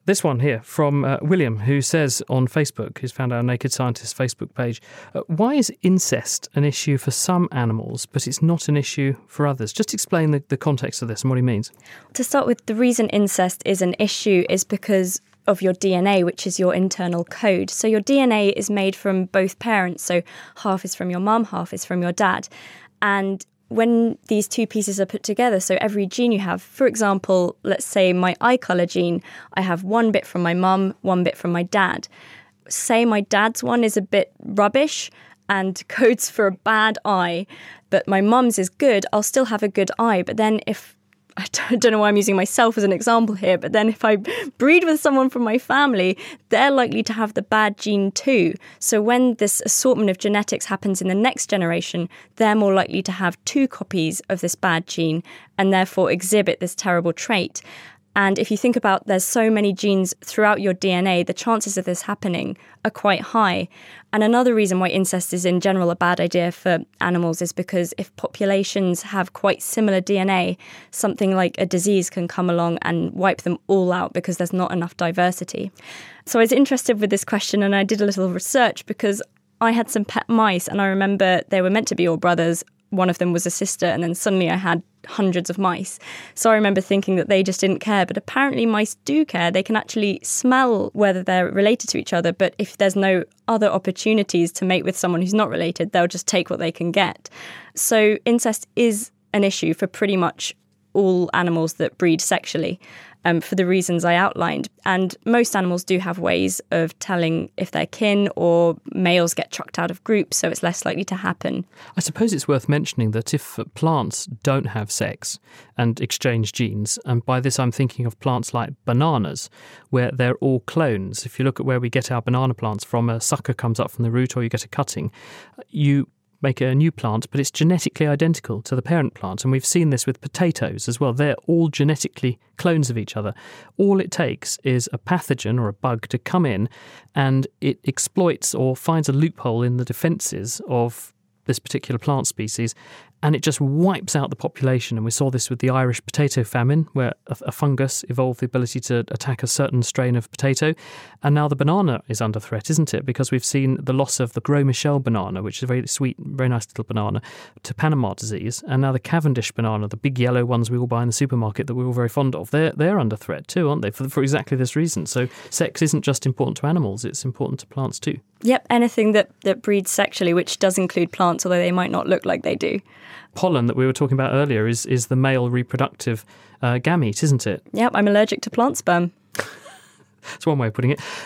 This one here from William, who says on Facebook, who's found our Naked Scientist Facebook page, why is incest an issue for some animals, but it's not an issue for others? Just explain the context of this and what he means. To start with, the reason incest is an issue is because of your DNA, which is your internal code. So your DNA is made from both parents. So half is from your mum, half is from your dad. And when these two pieces are put together, so every gene you have, for example, let's say my eye colour gene, I have one bit from my mum, one bit from my dad. Say my dad's one is a bit rubbish and codes for a bad eye, but my mum's is good, I'll still have a good eye. But then I don't know why I'm using myself as an example here, but then if I breed with someone from my family, they're likely to have the bad gene too. So when this assortment of genetics happens in the next generation, they're more likely to have two copies of this bad gene and therefore exhibit this terrible trait. And if you think about there's so many genes throughout your DNA, the chances of this happening are quite high. And another reason why incest is in general a bad idea for animals is because if populations have quite similar DNA, something like a disease can come along and wipe them all out because there's not enough diversity. So I was interested with this question and I did a little research because I had some pet mice and I remember they were meant to be all brothers. One of them was a sister, and then suddenly I had hundreds of mice. So I remember thinking that they just didn't care, but apparently mice do care. They can actually smell whether they're related to each other, but if there's no other opportunities to mate with someone who's not related, they'll just take what they can get. So incest is an issue for pretty much all animals that breed sexually, for the reasons I outlined. And most animals do have ways of telling if they're kin, or males get chucked out of groups, so it's less likely to happen. I suppose it's worth mentioning that if plants don't have sex and exchange genes, and by this I'm thinking of plants like bananas, where they're all clones. If you look at where we get our banana plants from, a sucker comes up from the root or you get a cutting, you make a new plant, but it's genetically identical to the parent plant. And we've seen this with potatoes as well. They're all genetically clones of each other. All it takes is a pathogen or a bug to come in and it exploits or finds a loophole in the defences of this particular plant species, and it just wipes out the population. And we saw this with the Irish potato famine, where a fungus evolved the ability to attack a certain strain of potato. And now the banana is under threat, isn't it? Because we've seen the loss of the Gros Michel banana, which is a very sweet, very nice little banana, to Panama disease. And now the Cavendish banana, the big yellow ones we all buy in the supermarket that we're all very fond of, they're under threat too, aren't they? For exactly this reason. So sex isn't just important to animals, it's important to plants too. Yep, anything that breeds sexually, which does include plants, although they might not look like they do. Pollen that we were talking about earlier is the male reproductive gamete, isn't it? Yep, I'm allergic to plant sperm. That's one way of putting it.